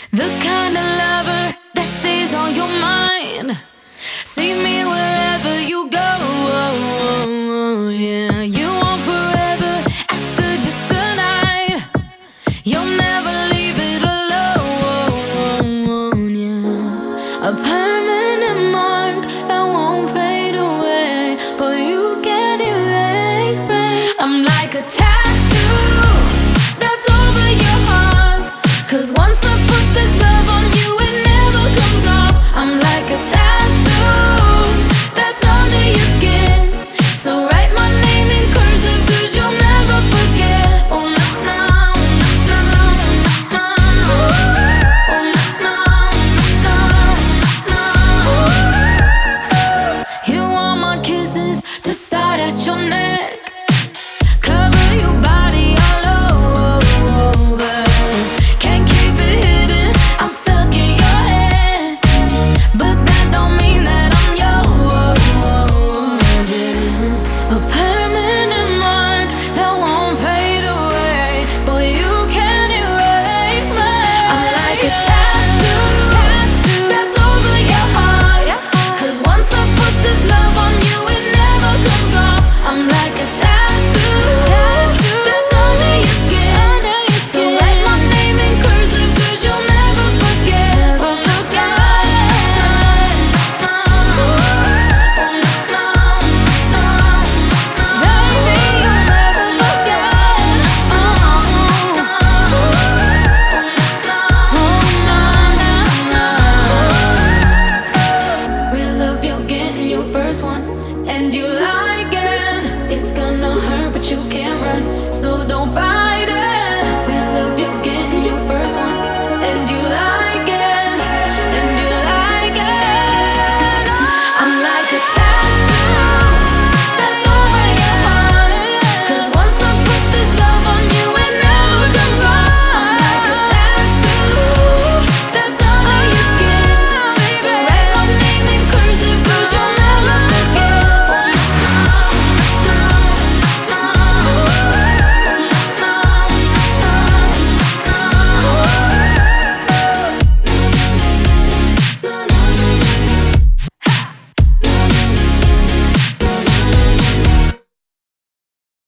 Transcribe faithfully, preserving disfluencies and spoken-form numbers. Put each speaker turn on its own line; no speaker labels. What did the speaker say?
The kind of lover that stays on your mind. See me wherever you go. Yeah, you want forever after just a night. You'll never leave it alone. Yeah, a permanent mark that won't fade away, but you can't erase me. I'm like a tattoo that's over your heart. 'Cause once I put this love on you, it never comes off. I'm like a tattoo